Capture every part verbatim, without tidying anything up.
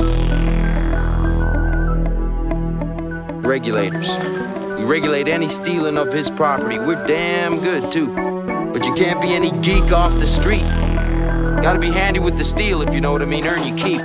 Regulators. We regulate any stealing of his property. We're damn good, too. But you can't be any geek off the street. Gotta be handy with the steel, if you know what I mean. Earn your keep.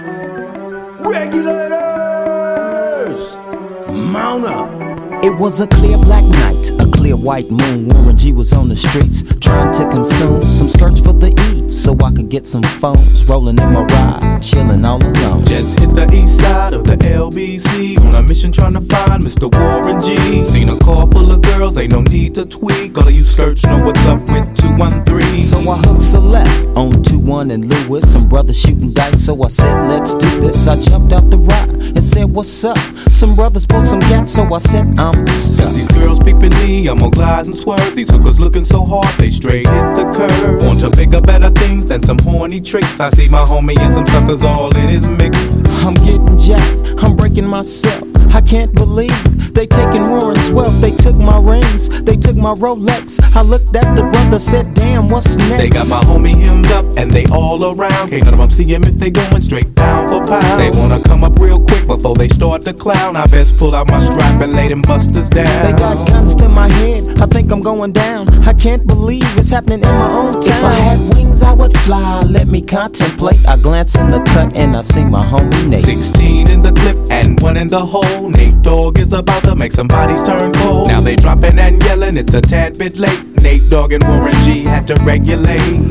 Regulators! Mount up! It was a clear black night, a clear white moon. Warren G was on the streets, trying to consume some skirts for the E, so I could get some phones. Rolling in my ride, chilling all alone. Just hit the east side of the L B C on a mission trying to find Mister Warren G. Seen a car full of girls, ain't no need to tweak. All of you skirts know what's up with two one three. So I hooked a left on two one and Lewis. Some brothers shooting dice, so I said, let's do this. I jumped out the ride and said, what's up? Some brothers pulled some gas, so I said, I'm stuck. Since these girls peeping me, I'm gonna glide and swerve. These hookers looking so hard, they straight hit the curve. Want to bigger, better things than some horny tricks. I see my homie and some suckers all in his mix. I'm getting jacked, I'm breaking myself. I can't believe they taking Warren's wealth. They took my rings, they took my Rolex. I looked at the brother, said, damn, what's next? They got my homie hemmed up and they all around. Can't none of them see him if they going straight pound for pound. They wanna come up real quick before they start to clown. I best pull out my strap and lay them busters down. They got guns to my head, I think I'm going down. I can't believe it's happening in my own town. If I had wings, I would fly, let me contemplate. I glance in the cut and I see my homie Nate. Sixteen in the clip and one in the hole. Nate Dogg is about to make some bodies turn cold. Now they dropping and yelling, it's a tad bit late. Nate Dogg and Warren G had to regulate.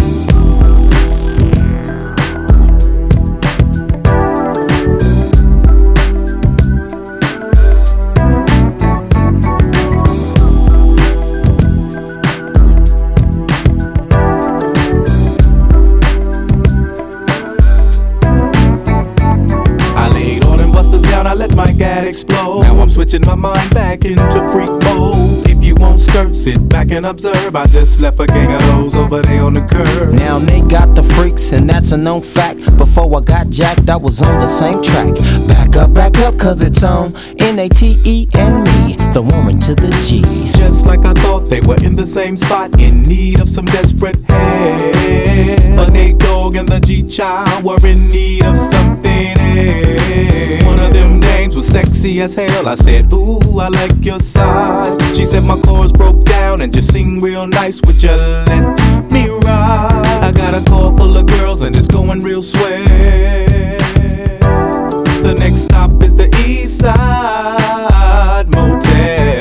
I let my gad explode. Now I'm switching my mind back into freak mode. If you won't skirt, sit back and observe. I just left a gang of those over there on the curb. Now they got the freaks and that's a known fact. Before I got jacked, I was on the same track. Back up, back up, cause it's on N A T E and me, the woman to the G. Just like I thought, they were in the same spot, in need of some desperate help. But Nate Dogg and the G-Child were in need of something else. One of them dames was sexy as hell. I said, ooh, I like your size. She said my chords broke down and just sing real nice. Would you let me ride? I got a car full of girls and it's going real swell. The next stop is the East Side Motel.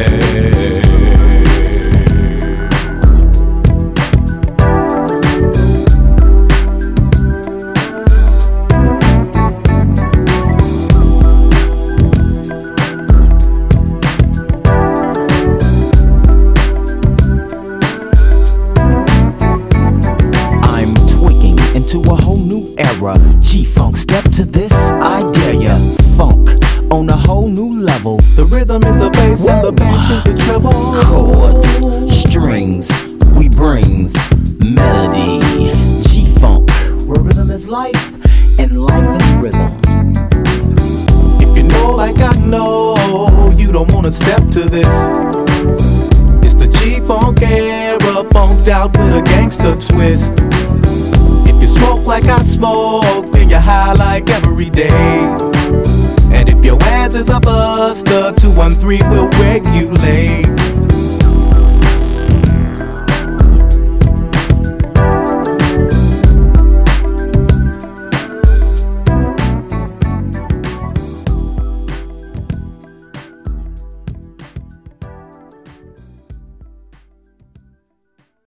To a whole new era, G-Funk, step to this, I dare ya. Funk on a whole new level. The rhythm is the bass and the bass is the treble. Chords, strings, we brings melody. G-Funk, where rhythm is life and life is rhythm. If you know like I know, you don't wanna step to this. It's the G-Funk era, funked out with a gangster twist. If you smoke like I smoke, then you're high like every day. And if your ass is a buster, two one three will regulate.